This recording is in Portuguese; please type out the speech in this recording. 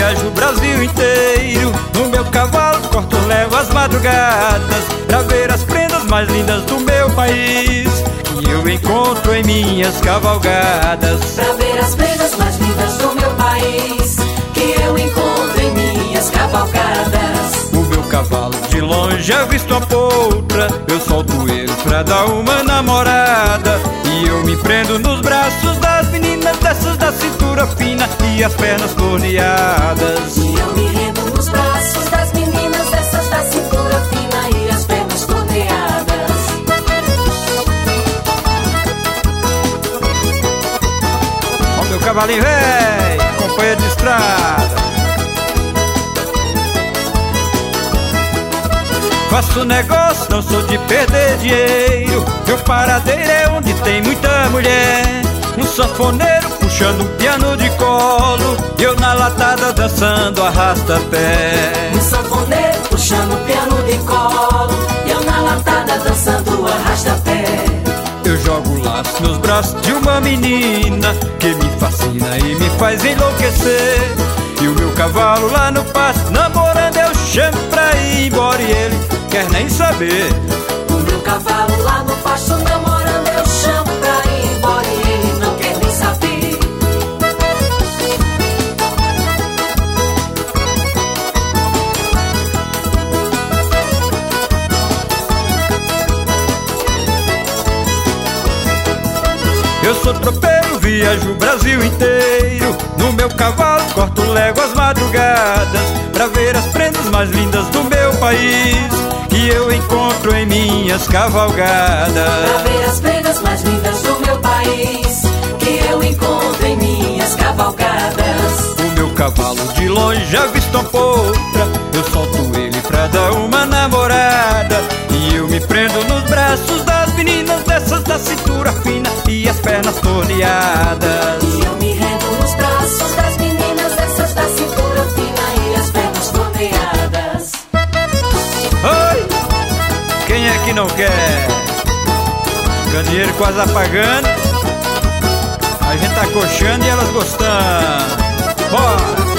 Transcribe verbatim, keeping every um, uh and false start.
viajo o Brasil inteiro. No meu cavalo corto, levo as madrugadas pra ver as prendas mais lindas do meu país, que eu encontro em minhas cavalgadas. Pra ver as prendas mais lindas do meu país, que eu encontro em minhas cavalgadas. O meu cavalo de longe avista uma poltra, eu solto ele pra dar uma namorada, e eu me prendo nos braços das meninas, dessas da cintura fina e as pernas torneadas. E eu me rendo nos braços das meninas, dessas da cintura fina e as pernas torneadas. Ó meu cavalinho velho, companheiro de estrada. Faço negócio, não sou de perder dinheiro. Meu paradeiro é onde tem muita mulher. Um sanfoneiro puxando um piano de colo, e eu na latada dançando arrasta-pé. Um sanfoneiro puxando um piano de colo, e eu na latada dançando arrasta-pé. Eu jogo o laço nos braços de uma menina que me fascina e me faz enlouquecer. E o meu cavalo lá no pasto namorando eu chamo pra ir embora e ele quer nem saber. O meu cavalo lá no pasto namorando eu chamo pra ir embora e ele não quer nem saber. Eu sou tropeiro, viajo o Brasil inteiro. No meu cavalo corto léguas madrugadas pra ver as prendas mais lindas do meu país, que eu encontro em minhas cavalgadas. Pra ver as prendas mais lindas do meu país, que eu encontro em minhas cavalgadas. O meu cavalo de longe avista uma poltra, eu solto ele pra dar uma namorada, e eu me prendo nos braços das meninas, dessas da cintura fina e as pernas torneadas. E eu me rendo nos braços das meninas, dessas da cintura fina e as pernas torneadas. Oi! Quem é que não quer? Candeeiro quase apagando, a gente tá coxando e elas gostando. Bora!